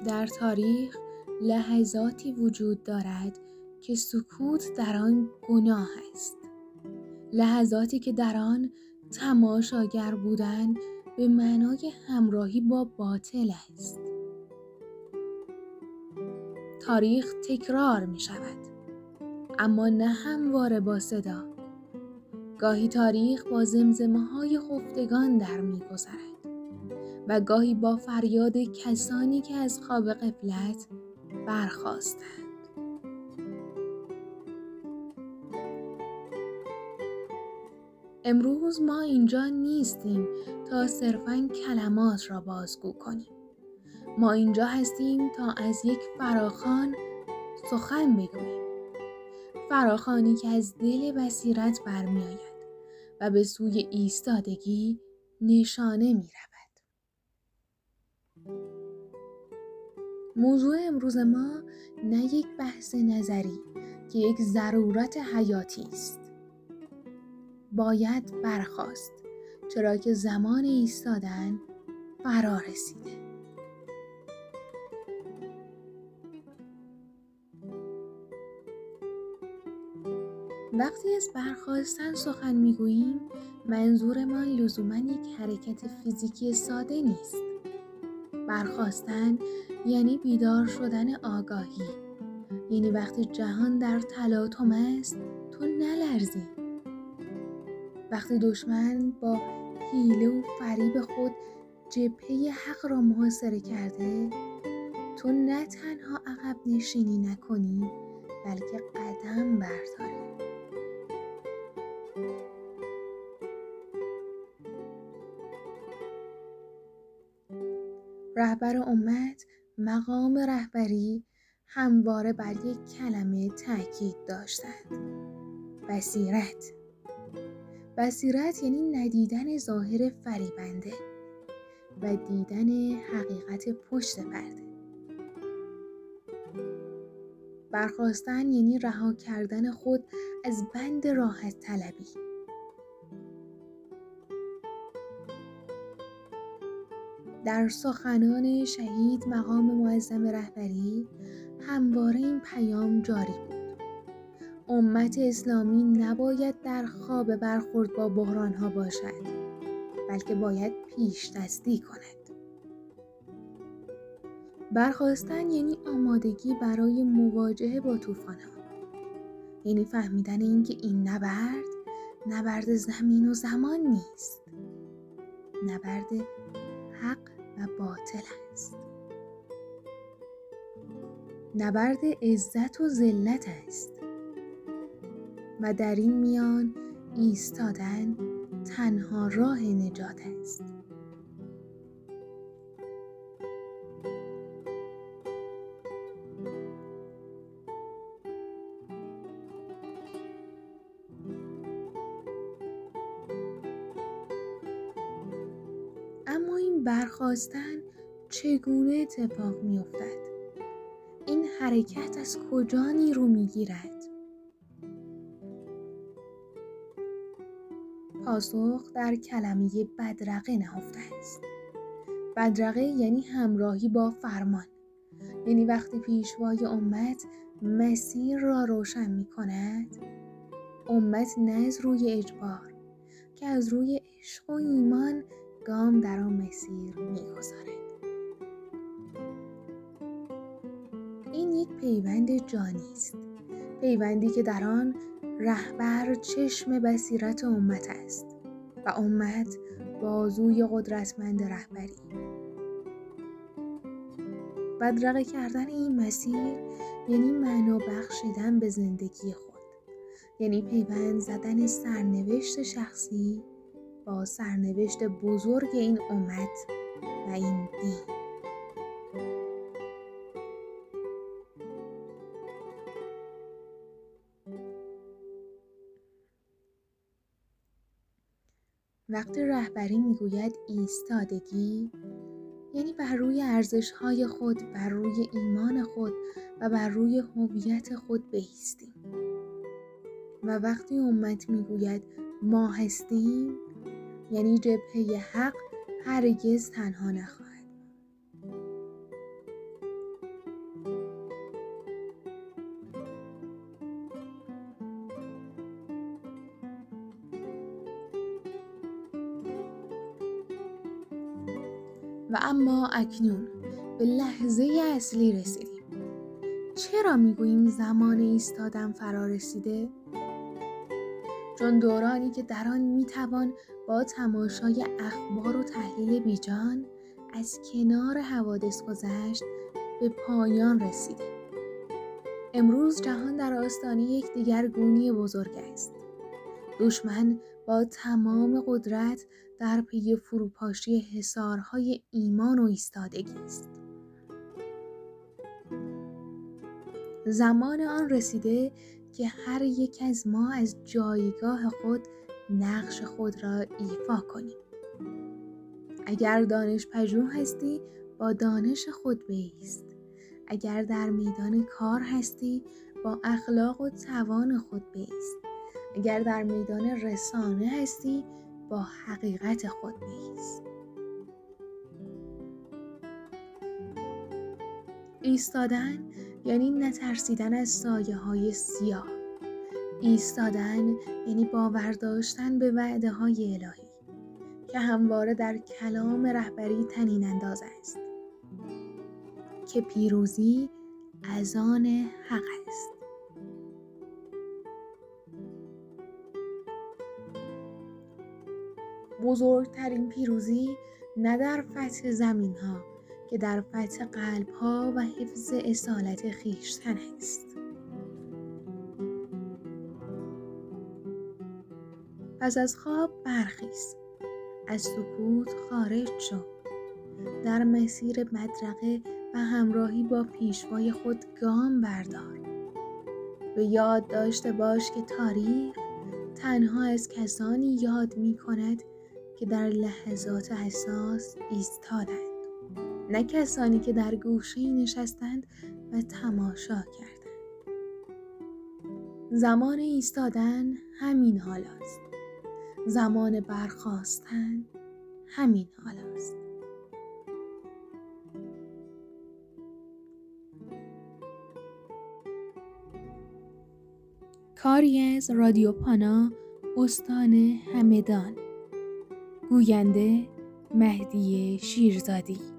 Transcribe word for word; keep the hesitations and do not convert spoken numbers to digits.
در تاریخ لحظاتی وجود دارد که سکوت در آن گناه است. لحظاتی که در آن تماشاگر بودن به معنای همراهی با باطل است. تاریخ تکرار می شود، اما نه همواره با صدا. گاهی تاریخ با زمزمه‌های خفتگان در می گذرد و گاهی با فریاد کسانی که از خواب غفلت برخاستند. امروز ما اینجا نیستیم تا صرفاً کلمات را بازگو کنیم. ما اینجا هستیم تا از یک فراخوان سخن بگوییم. فراخوانی که از دل بصیرت برمی آید و به سوی ایستادگی نشانه می رود. موضوع امروز ما نه یک بحث نظری که یک ضرورت حیاتی است. باید برخاست، چرا که زمان ایستادن فرا رسیده. وقتی از برخاستن سخن میگوییم، منظورمان لزوماً یک حرکت فیزیکی ساده نیست. برخاستن یعنی بیدار شدن آگاهی، یعنی وقتی جهان در تلاطم است تو نلرزی. وقتی دشمن با حیله و فریب خود جبهه حق را محاصره کرده، تو نه تنها عقب نشینی نکنی بلکه قدم برداری. رهبر امت مقام رهبری همواره بر یک کلمه تاکید داشتند: بصیرت. بصیرت یعنی ندیدن ظاهر فریبنده و دیدن حقیقت پشت پرده. برخاستن یعنی رها کردن خود از بند راحت طلبی. در سخنان شهید مقام معظم رهبری همواره این پیام جاری بود: امت اسلامی نباید در خواب برخورد با بحرانها باشد، بلکه باید پیش دستی کند. برخاستن یعنی آمادگی برای مواجهه با طوفان‌ها، یعنی فهمیدن اینکه این نبرد نبرد زمین و زمان نیست، نبرد حق و باطل است. نبرد عزت و ذلت است و در این میان ایستادن تنها راه نجات است. اما این برخاستن چگونه اتفاق می افتد؟ این حرکت از کجا نیرو می گیرد؟ پاسخ در کلمه بدرقه نهفته است. بدرقه یعنی همراهی با فرمان، یعنی وقتی پیشوای امت مسیر را روشن می کند، امت نه از روی اجبار که از روی عشق و ایمان گام در آن مسیر می گذارد. این یک پیوند جانی است، پیوندی که در آن رهبر چشم بصیرت امت است و امت بازوی قدرتمند رهبری. بدرقه کردن این مسیر یعنی معنا بخشیدن به زندگی خود، یعنی پیوند زدن سرنوشت شخصی با سرنوشت بزرگ این امت و این دین. وقتی رهبری میگوید ایستادگی، یعنی بر روی ارزش‌های خود، بر روی ایمان خود و بر روی هویت خود بایستیم. و وقتی امت میگوید ما هستیم، یعنی جبهه حق هرگز تنها نخواهد. و اما اکنون به لحظه اصلی رسیدیم. چرا میگوییم زمان ایستادن فرا رسیده؟ چون دورانی که در آن میتوان با تماشای اخبار و تحلیل بیجان از کنار حوادث گذشت به پایان رسیده. امروز جهان در آستانه یک دگرگونی بزرگ است. دشمن با تمام قدرت در پی فروپاشی حصارهای ایمان و ایستادگی است. زمان آن رسیده که هر یک از ما از جایگاه خود نقش خود را ایفا کنیم. اگر دانش پژوه هستی با دانش خود بایست. اگر در میدان کار هستی با اخلاق و توان خود بایست. اگر در میدان رسانه هستی با حقیقت خود بایست. ایستادن یعنی نترسیدن از سایه های سیاه. ایستادن یعنی باور داشتن به وعده های الهی که همواره در کلام رهبری طنین انداز است که پیروزی از آن حق است. بزرگترین پیروزی نه در فتح زمین ها که در فتح قلب ها و حفظ اصالت خویشتن است. پس از خواب برخیز، از سکوت خارج شو، در مسیر بدرقه و همراهی با پیشوای خود گام بردار. به یاد داشته باش که تاریخ تنها از کسانی یاد می کند که در لحظات حساس ایستادند، نه کسانی که در گوشه‌ای نشستند و تماشا کردند. زمان ایستادن همین حال است. زمان برخاستن همین حال است. کاری از رادیو پانا، استان همدان. گوینده مهدی شیرزادی.